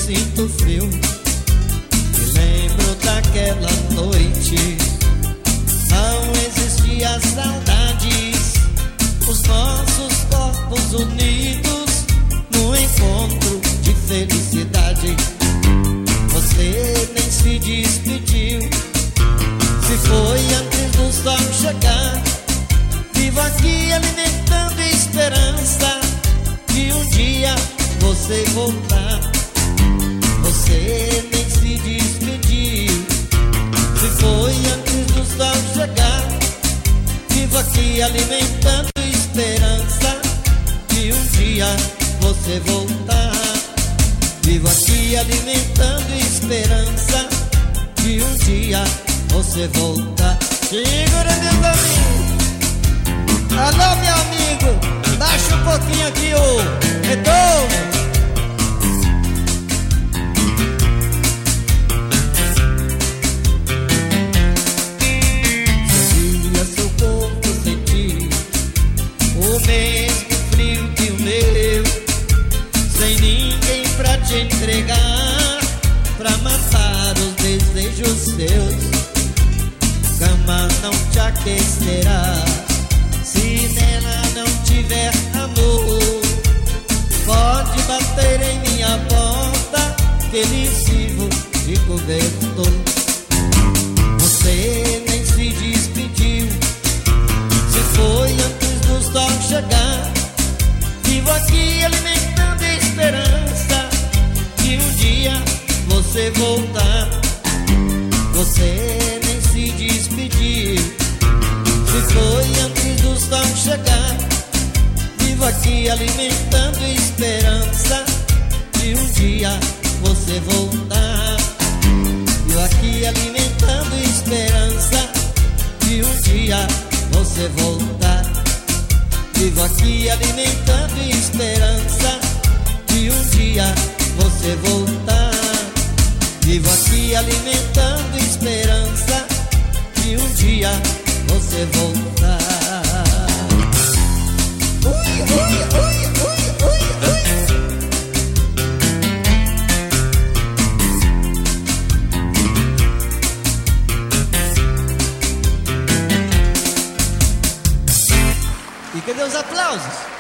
sinto frio. Me lembro daquela noite, não existia saudades. Os nossos corpos unidos no encontro de felicidade. Você nem se despediu, se foi antes do sol chegar. Vivo aqui alimentando esperança de um dia você voltar. Você nem se despediu, se foi antes do sol chegar. Vivo aqui alimentando esperança de um dia você voltar. Vivo aqui alimentando esperança de um dia você voltar. Segura, meus amigos. Alô, meu amigo, baixa um pouquinho aqui o retorno. Sabia seu corpo sentir o mesmo frio que o meu, sem ninguém pra te entregar, pra matar os desejos seus. Cama não te aquecerá se nela não tiver amor. Pode bater em minha porta, que lhe sirvo de cobertor. Você nem se despediu, se foi antes do sol chegar. Vivo aqui alimentando esperança de um dia você voltar. Você nem se despediu, se foi antes do sol chegar. Vivo aqui alimentando esperança de um dia você voltar. Vivo aqui alimentando esperança de um dia você voltar. Vivo aqui alimentando esperança de um dia você voltar. Vivo aqui alimentando esperança de um dia você voltar. Ui, ui, ui, ui, ui, ui. E cadê os aplausos?